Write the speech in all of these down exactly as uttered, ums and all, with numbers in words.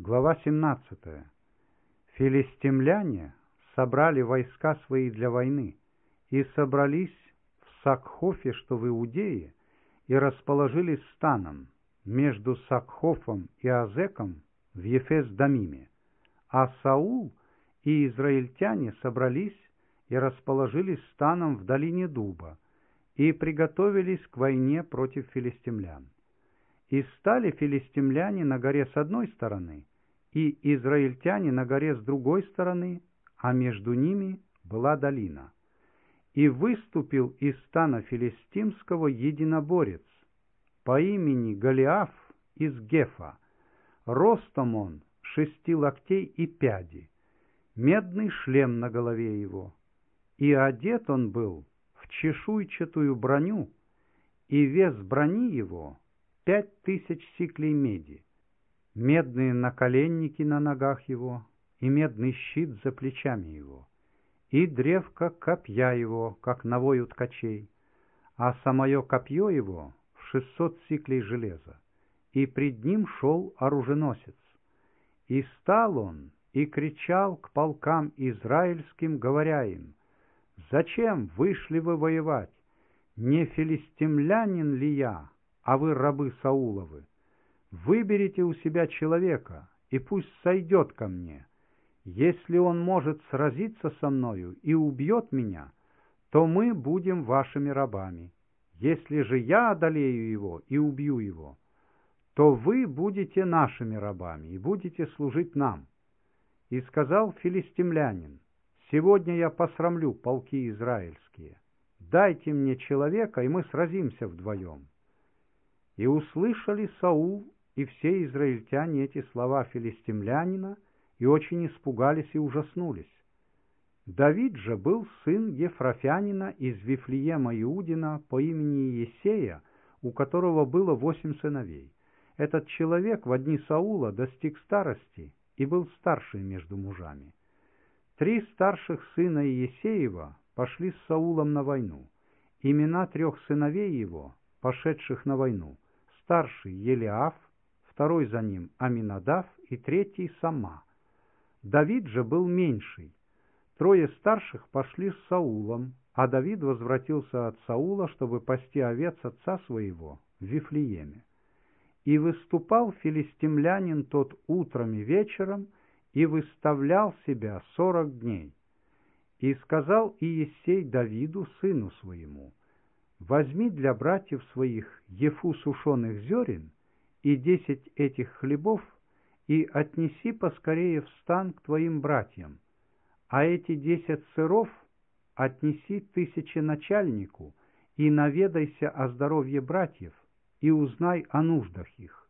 Глава семнадцатая. Филистимляне собрали войска свои для войны и собрались в Сакхофе, что в Иудее, и расположились станом между Сакхофом и Азеком в Ефес-Дамиме. А Саул и израильтяне собрались и расположились станом в долине Дуба и приготовились к войне против филистимлян. И стали филистимляне на горе с одной стороны, и израильтяне на горе с другой стороны, а между ними была долина. И выступил из стана филистимского единоборец по имени Голиаф из Гефа. Ростом он шести локтей и пяди, медный шлем на голове его, и одет он был в чешуйчатую броню, и вес брони его пять тысяч сиклей меди, медные наколенники на ногах его, и медный щит за плечами его, и древко копья его, как навой у ткачей, а самое копье его в шестьсот сиклей железа, и пред ним шел оруженосец. И стал он и кричал к полкам израильским, говоря им: «Зачем вышли вы воевать? Не филистимлянин ли я, а вы рабы Сауловы? Выберите у себя человека, и пусть сойдет ко мне. Если он может сразиться со мною и убьет меня, то мы будем вашими рабами. Если же я одолею его и убью его, то вы будете нашими рабами и будете служить нам». И сказал филистимлянин: «Сегодня я посрамлю полки израильские. Дайте мне человека, и мы сразимся вдвоем». И услышали Саул и все израильтяне эти слова филистимлянина, и очень испугались и ужаснулись. Давид же был сын Ефрафянина из Вифлеема Иудина по имени Иессея, у которого было восемь сыновей. Этот человек в дни Саула достиг старости и был старший между мужами. Три старших сына Иессеева пошли с Саулом на войну. Имена трех сыновей его, пошедших на войну: старший Елиаф, второй за ним Аминадав и третий Сама. Давид же был меньший. Трое старших пошли с Саулом, а Давид возвратился от Саула, чтобы пасти овец отца своего в Вифлееме. И выступал филистимлянин тот утром и вечером, и выставлял себя сорок дней. И сказал Иессей Давиду, сыну своему: «Возьми для братьев своих ефу сушеных зерен и десять этих хлебов, и отнеси поскорее в стан к твоим братьям, а эти десять сыров отнеси тысяченачальнику, и наведайся о здоровье братьев, и узнай о нуждах их».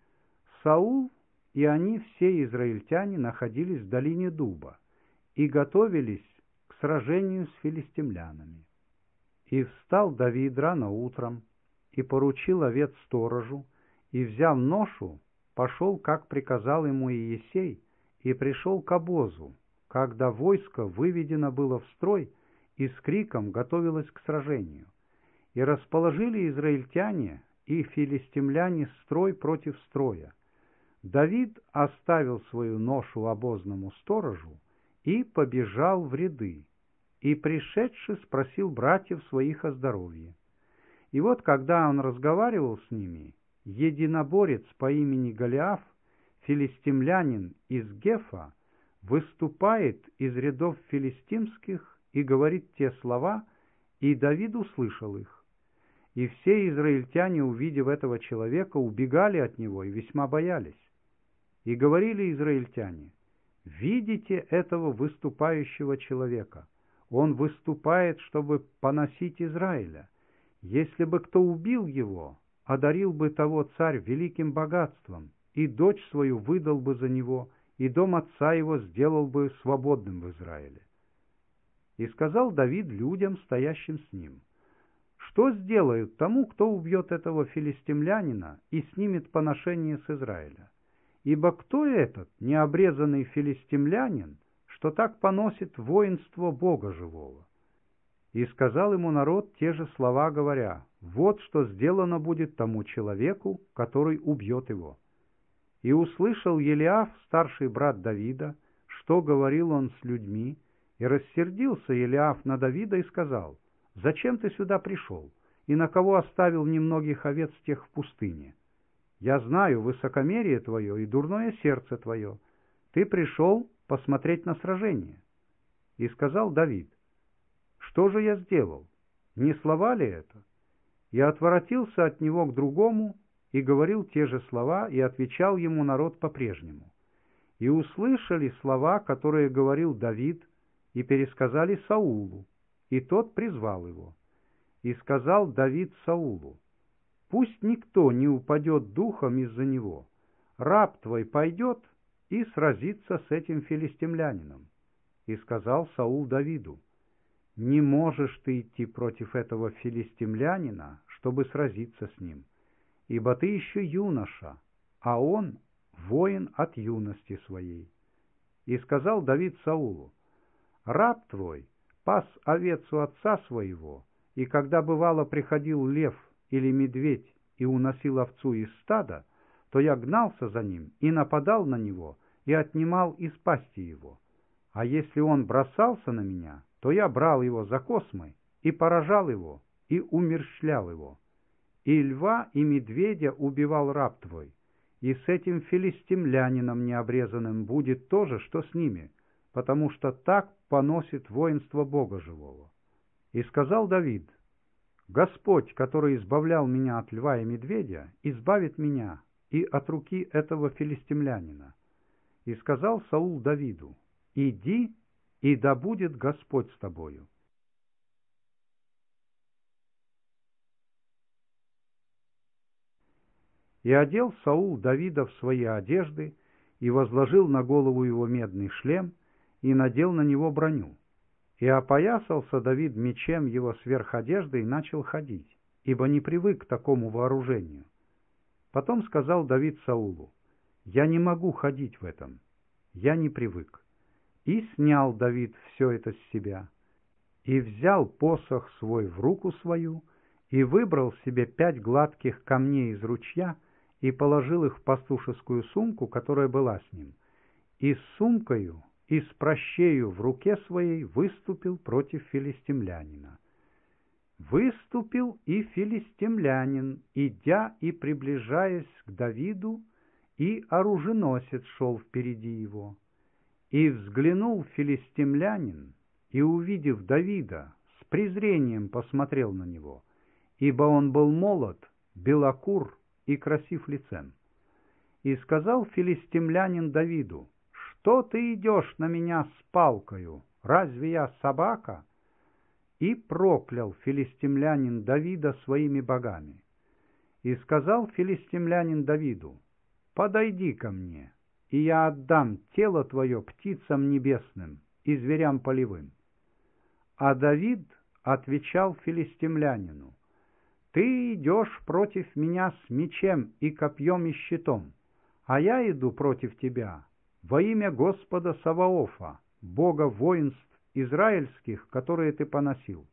Саул и они, все израильтяне, находились в долине Дуба и готовились к сражению с филистимлянами. И встал Давид рано утром, и поручил овец сторожу, и, взяв ношу, пошел, как приказал ему Иессей, и пришел к обозу, когда войско выведено было в строй и с криком готовилось к сражению. И расположили израильтяне и филистимляне строй против строя. Давид оставил свою ношу обозному сторожу и побежал в ряды, и, пришедший, спросил братьев своих о здоровье. И вот, когда он разговаривал с ними, единоборец по имени Голиаф, филистимлянин из Гефа, выступает из рядов филистимских и говорит те слова, и Давид услышал их. И все израильтяне, увидев этого человека, убегали от него и весьма боялись. И говорили израильтяне: «Видите этого выступающего человека? Он выступает, чтобы поносить Израиля. Если бы кто убил его, одарил бы того царь великим богатством, и дочь свою выдал бы за него, и дом отца его сделал бы свободным в Израиле». И сказал Давид людям, стоящим с ним: «Что сделают тому, кто убьет этого филистимлянина и снимет поношение с Израиля? Ибо кто этот необрезанный филистимлянин, что так поносит воинство Бога живого?» И сказал ему народ те же слова, говоря: «Вот что сделано будет тому человеку, который убьет его». И услышал Елиаф, старший брат Давида, что говорил он с людьми, и рассердился Елиаф на Давида и сказал: «Зачем ты сюда пришел, и на кого оставил немногих овец тех в пустыне? Я знаю высокомерие твое и дурное сердце твое. Ты пришел посмотреть на сражение». И сказал Давид: «Что же я сделал? Не слова ли это?» И отворотился от него к другому, и говорил те же слова, и отвечал ему народ по-прежнему. И услышали слова, которые говорил Давид, и пересказали Саулу, и тот призвал его. И сказал Давид Саулу: «Пусть никто не упадет духом из-за него. Раб твой пойдет и сразится с этим филистимлянином». И сказал Саул Давиду: «Не можешь ты идти против этого филистимлянина, чтобы сразиться с ним, ибо ты еще юноша, а он воин от юности своей». И сказал Давид Саулу: «Раб твой пас овец у отца своего, и когда бывало приходил лев или медведь и уносил овцу из стада, то я гнался за ним и нападал на него и отнимал из пасти его. А если он бросался на меня, то я брал его за космы и поражал его и умерщвлял его. И льва и медведя убивал раб твой, и с этим филистимлянином необрезанным будет то же, что с ними, потому что так поносит воинство Бога живого». И сказал Давид: «Господь, который избавлял меня от льва и медведя, избавит меня и от руки этого филистимлянина». И сказал Саул Давиду: «Иди, и да будет Господь с тобою». И одел Саул Давида в свои одежды, и возложил на голову его медный шлем, и надел на него броню. И опоясался Давид мечем его сверх одежды и начал ходить, ибо не привык к такому вооружению. Потом сказал Давид Саулу: «Я не могу ходить в этом, я не привык». И снял Давид все это с себя, и взял посох свой в руку свою, и выбрал себе пять гладких камней из ручья, и положил их в пастушескую сумку, которая была с ним, и с сумкою и с пращею в руке своей выступил против филистимлянина. Выступил и филистимлянин, идя и приближаясь к Давиду, и оруженосец шел впереди его. И взглянул филистимлянин, и, увидев Давида, с презрением посмотрел на него, ибо он был молод, белокур и красив лицем. И сказал филистимлянин Давиду: «Что ты идешь на меня с палкою? Разве я собака?» И проклял филистимлянин Давида своими богами. И сказал филистимлянин Давиду: «Подойди ко мне, и я отдам тело твое птицам небесным и зверям полевым». А Давид отвечал филистимлянину: «Ты идешь против меня с мечем и копьем и щитом, а я иду против тебя во имя Господа Саваофа, Бога воинств израильских, которые ты поносил.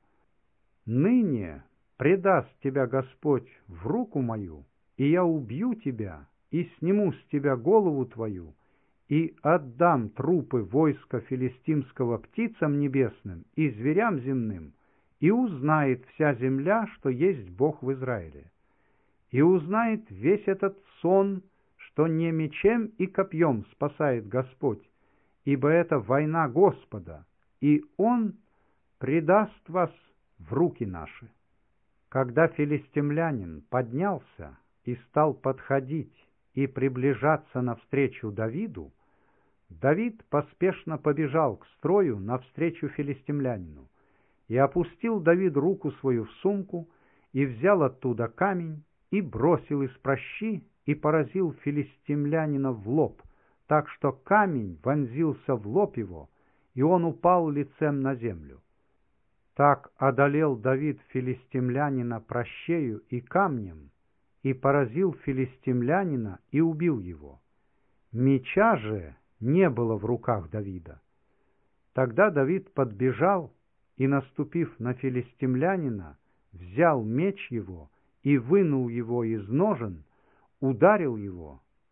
Ныне предаст тебя Господь в руку мою, и я убью тебя, и сниму с тебя голову твою, и отдам трупы войска филистимского птицам небесным и зверям земным, и узнает вся земля, что есть Бог в Израиле. И узнает весь этот сон, что не мечем и копьем спасает Господь, ибо это война Господа, и Он предаст вас в руки наши». Когда филистимлянин поднялся и стал подходить и приближаться навстречу Давиду, Давид поспешно побежал к строю навстречу филистимлянину. И опустил Давид руку свою в сумку, и взял оттуда камень, и бросил из пращи, и поразил филистимлянина в лоб, так что камень вонзился в лоб его, и он упал лицем на землю. Так одолел Давид филистимлянина пращею и камнем, и поразил филистимлянина и убил его. Меча же не было в руках Давида. Тогда Давид подбежал и, наступив на филистимлянина, взял меч его и вынул его из ножен, ударил его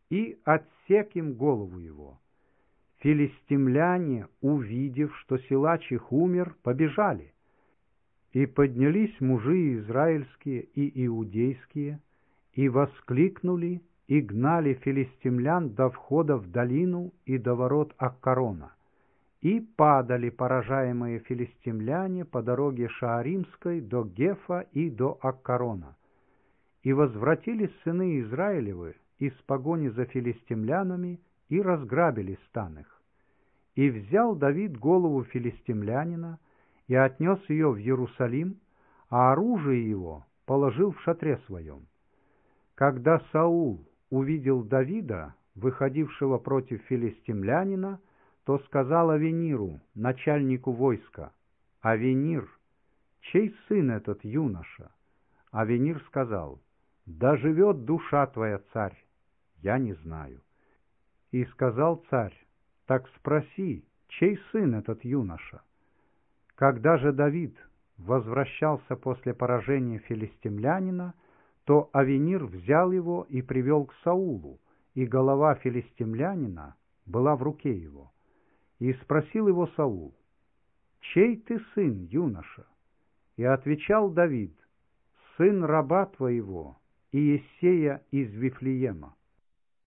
и отсек им голову его. Филистимляне, увидев, что силач их умер, побежали. И поднялись мужи израильские и иудейские, и воскликнули, и гнали филистимлян до входа в долину и до ворот Аккарона. И падали поражаемые филистимляне по дороге Шааримской до Гефа и до Аккарона. И возвратились сыны Израилевы из погони за филистимлянами и разграбили стан их. И взял Давид голову филистимлянина и отнес ее в Иерусалим, а оружие его положил в шатре своем. Когда Саул увидел Давида, выходившего против филистимлянина, то сказал Авениру, начальнику войска: «Авенир, чей сын этот юноша?» Авенир сказал: «Да живет душа твоя, царь, я не знаю». И сказал царь: «Так спроси, чей сын этот юноша?» Когда же Давид возвращался после поражения филистимлянина, то Авенир взял его и привел к Саулу, и голова филистимлянина была в руке его. И спросил его Саул: «Чей ты сын, юноша?» И отвечал Давид: «Сын раба твоего, Иессея из Вифлеема».